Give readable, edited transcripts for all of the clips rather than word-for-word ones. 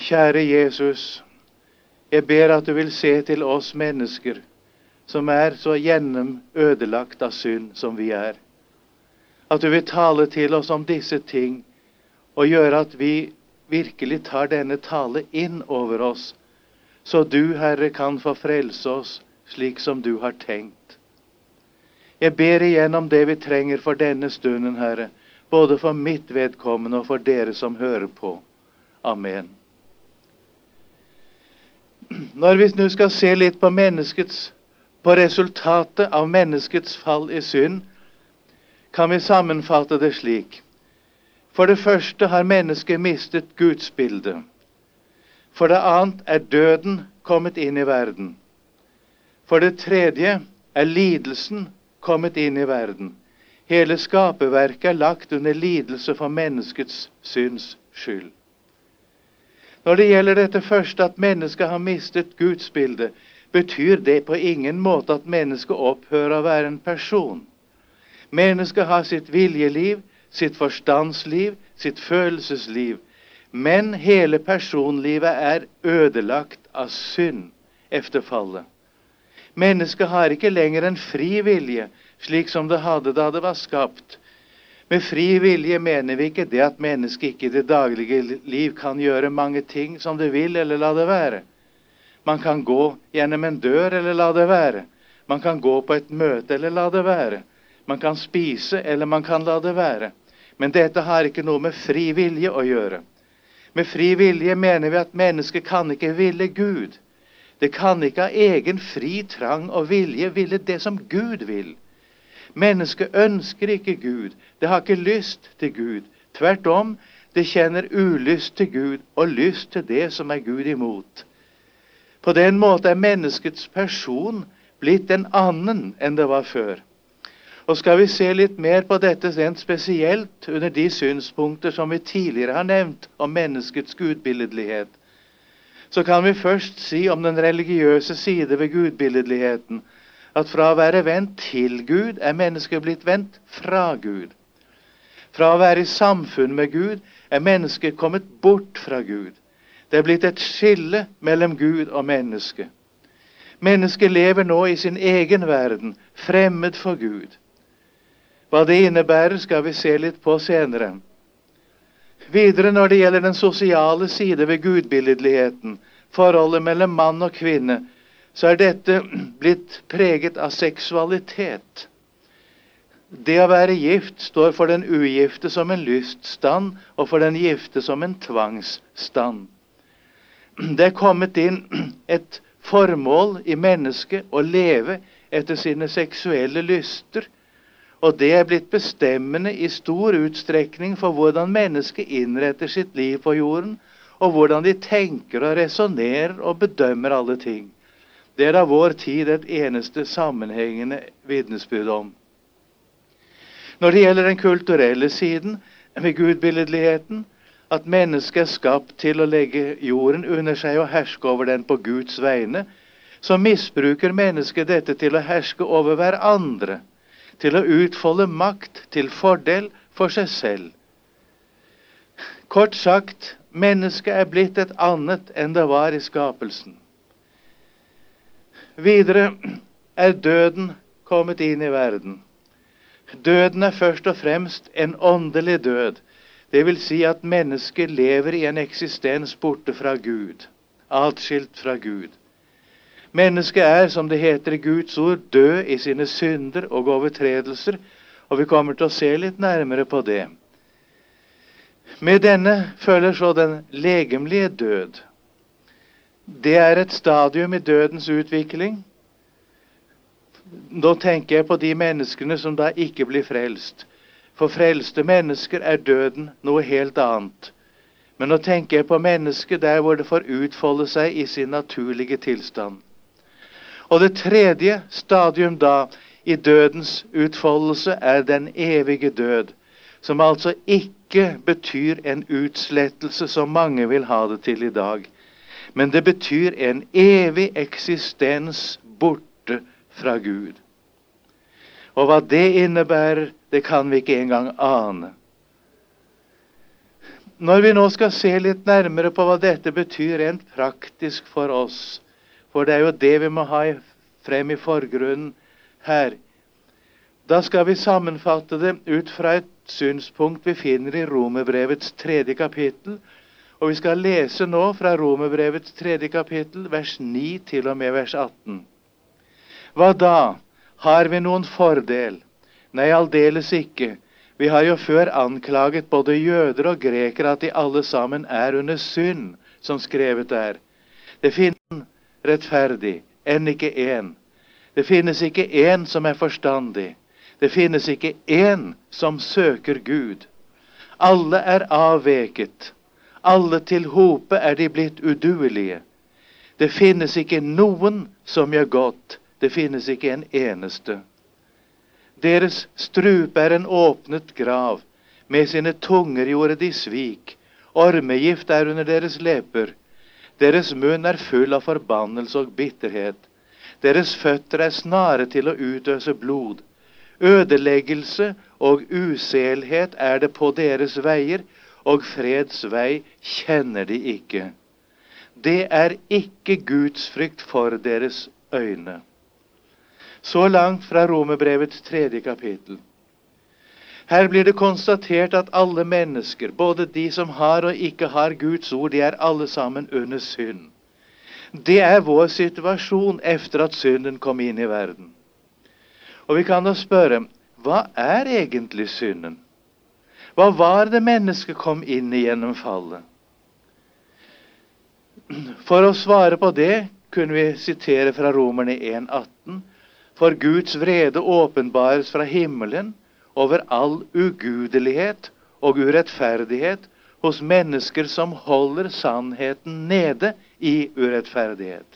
Kjære Jesus, jeg ber at du vil se til oss mennesker som er så gjennom ødelagt av synd som vi er. At du vil tale til oss om disse ting og gjøre at vi virkelig tar denne tale inn over oss, så du, Herre, kan få frelse oss slik som du har tenkt. Jeg ber igjen om det vi trenger for denne stunden, Herre, både for mitt vedkommende og for dere som hører på. Amen. Når vi nå skal se litt på resultatet av menneskets fall i synd, kan vi sammenfatte det slik. For det første har mennesket mistet Guds bilde. For det annet er døden kommet inn i verden. For det tredje er lidelsen kommet inn i verden. Hele skaperverket er lagt under lidelse for menneskets synds skyld. Når det gjelder dette første, at mennesket har mistet Guds bilde, betyr det på ingen måte at mennesket opphører å være en person. Mennesket har sitt viljeliv, sitt forstandsliv, sitt følelsesliv, men hele personlivet er ødelagt av synd efter fallet. Mennesket har ikke lenger en fri vilje, slik som det hadde da det var skapt. Med fri vilje mener vi ikke det at mennesket ikke i det daglige liv kan gjøre mange ting som det vil, eller la det være. Man kan gå gjennom en dør, eller la det være. Man kan gå på et møte, eller la det være. Man kan spise, eller man kan la det være. Men dette har ikke noe med fri vilje å gjøre. Med fri vilje mener vi at mennesket kan ikke ville Gud. Det kan ikke av egen fri trang og vilje ville det som Gud vil. Mennesket ønsker ikke Gud. Det har ikke lyst til Gud. Tvert om, det kjenner ulyst til Gud og lyst til det som er Gud imot. På den måte er menneskets person blitt en annen enn det var før. Og skal vi se litt mer på dette rent spesielt under de synspunkter som vi tidligere har nevnt om menneskets gudbilledlighet, så kan vi først si om den religiøse side ved gudbilledligheten, at fra å være vendt til Gud er mennesket blitt vendt fra Gud. Fra å være i samfunn med Gud er mennesket kommet bort fra Gud. Det er blitt et skille mellom Gud og menneske. Mennesket lever nå i sin egen verden, fremmed for Gud. Hva det innebærer skal vi se litt på senere. Videre når det gjelder den sosiale side ved gudbilledligheten, forholdet mellom mann og kvinne, så er dette blitt preget av seksualitet. Det å være gift står for den ugifte som en lyststand, og for den gifte som en tvangsstand. Det er kommet inn et formål i mennesket å leve etter sine seksuelle lyster, og det er blitt bestemmende i stor utstrekning for hvordan mennesket innretter sitt liv på jorden, og hvordan de tenker og resonerer og bedømmer alle ting. Det er av vår tid et eneste sammenhengende vitnesbyrd om. Når det gjelder den kulturelle siden ved gudbilledligheten, at mennesket er skapt til å legge jorden under seg og herske over den på Guds vegne, så misbruker mennesket dette til å herske over hverandre, til å utfolde makt til fordel for seg selv. Kort sagt, mennesket er blitt et annet enn det var i skapelsen. Videre er døden kommet inn i verden. Døden er først og fremst en åndelig død. Det vil si at mennesket lever i en eksistens borte fra Gud, atskilt fra Gud. Mennesket er, som det heter i Guds ord, død i sine synder og overtredelser, og vi kommer til å se litt nærmere på det. Med denne følger så den legemlige død. Det er et stadium i dødens utvikling. Nå tenker jeg på de menneskene som da ikke blir frelst. For frelste mennesker er døden noe helt annet. Men nå tenker jeg på mennesker der hvor det får utfolde seg i sin naturlige tilstand. Og det tredje stadium da i dødens utfoldelse er den evige død, som altså ikke betyr en utslettelse som mange vil ha det til i dag. Men det betyr en evig eksistens borte fra Gud. Og hva det innebærer, det kan vi ikke engang ane. Når vi nå skal se litt nærmere på hva dette betyr rent praktisk for oss, for det er jo det vi må ha frem i forgrunnen her, da skal vi sammenfatte det ut fra et synspunkt vi finner i Romerbrevets 3. kapittel, og vi skal lese nå fra Romerbrevets 3. kapittel, vers 9 til og med vers 18. Hva da? Har vi noen fordel? Nei, aldeles ikke. Vi har jo før anklaget både jøder og grekere at de alle sammen er under synd, som skrevet er. Det finnes rettferdig, enn ikke en. Det finnes ikke en som er forstandig. Det finnes ikke en som søker Gud. Alle er avveket. Alle til hope er de blitt uduelige. Det finnes ikke noen som gjør godt. Det finnes ikke en eneste. Deres strupe er en åpnet grav. Med sine tunger gjorde de svik. Ormegift er under deres leper. Deres munn er full av forbannelse og bitterhet. Deres føtter er snare til å utøse blod. Ødeleggelse og uselhet er det på deres veier, og freds vei kjenner de ikke. Det er ikke Guds frykt for deres øyne. Så langt fra Romerbrevets 3. kapittel. Her blir det konstatert at alle mennesker, både de som har og ikke har Guds ord, de er alle sammen under synd. Det er vår situasjon efter at synden kom inn i verden. Og vi kan da spørre, hva er egentlig synden? Hva var det mennesket kom inn i gjennom fallet? For å svare på det kunne vi sitere fra Romerne 1,18. For Guds vrede åpenbares fra himmelen over all ugudelighet og urettferdighet hos mennesker som holder sannheten nede i urettferdighet.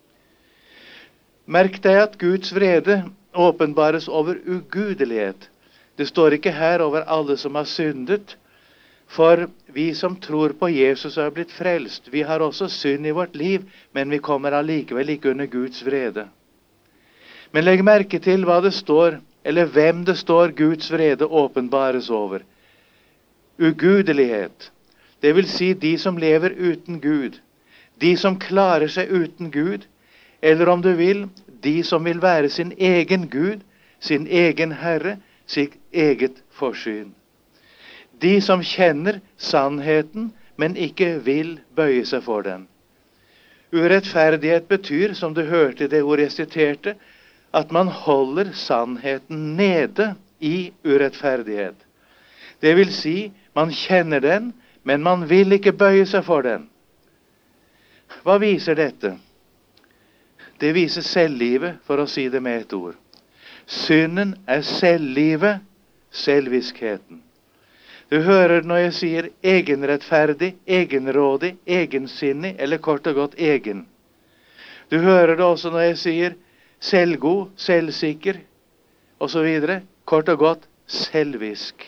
Merk deg at Guds vrede åpenbares over ugudelighet. Det står ikke her over alle som har syndet, for vi som tror på Jesus har blitt frelst. Vi har også synd i vårt liv, men vi kommer allikevel ikke under Guds vrede. Men legg merke til hva det står, eller hvem det står Guds vrede åpenbares over. Ugudelighet. Det vil si de som lever uten Gud. De som klarer seg uten Gud. Eller om du vil, de som vil være sin egen Gud, sin egen Herre, sitt eget forsyn. De som kjenner sannheten, men ikke vil bøye seg for den. Urettferdighet betyr, som du hørte i det ordet jeg siterte, at man holder sannheten nede i urettferdighet. Det vil si, man kjenner den, men man vil ikke bøye seg for den. Hva viser dette? Det viser selvlivet, for å si det med et ord. Synden er selvlivet, selviskheten. Du hører når jeg sier egenrettferdig, egenrådig, egensinnig, eller kort og godt egen. Du hører det også når jeg sier selvgod, selvsikker, og så videre. Kort og godt selvisk.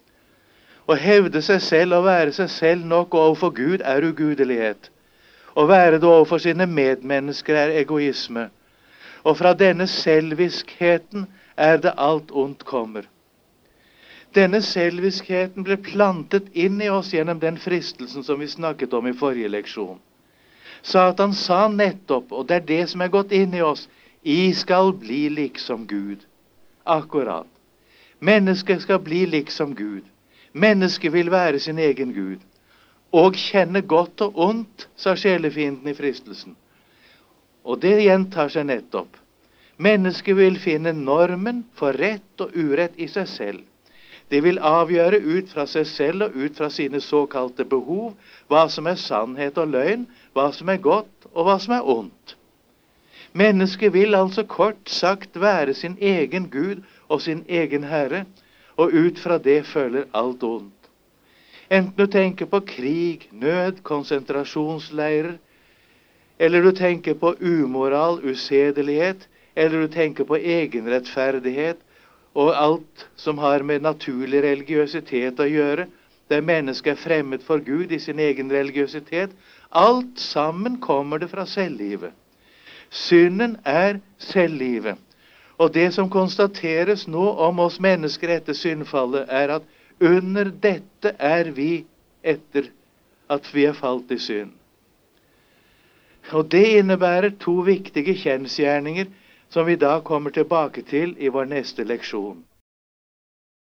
Å hevde seg selv og være seg selv nok overfor Gud er ugudelighet. Å være det overfor sine medmennesker er egoisme. Og fra denne selviskheten er det alt ondt kommer. Denne selviskheten ble plantet inn i oss gjennom den fristelsen som vi snakket om i forrige leksjon. Satan sa nettopp, og det er det som er gått inn i oss, I skal bli liksom Gud. Akkurat. Mennesket skal bli liksom Gud. Mennesket vil være sin egen Gud. Og kjenne godt og ondt, sa sjelefienden i fristelsen. Og det gjentar seg nettopp. Mennesket vil finne normen for rett og urett i seg selv. Det vil avgjøre ut fra seg selv og ut fra sine såkalte behov, hva som er sannhet og løgn, hva som er godt og hva som er ondt. Mennesket vil altså kort sagt være sin egen Gud og sin egen Herre, og ut fra det føler alt ondt. Enten du tenker på krig, nød, konsentrasjonsleirer, eller du tenker på umoral, usedelighet, eller du tenker på egenrettferdighet, og alt som har med naturlig religiøsitet å gjøre, der mennesket er fremmed for Gud i sin egen religiøsitet, alt sammen kommer det fra selvlivet. Synden er selvlivet. Og det som konstateres nå om oss mennesker etter syndfallet, er at under dette er vi etter at vi er falt i synd. Og det innebærer to viktige kjensgjerninger som vi da kommer tilbake til i vår neste leksjon.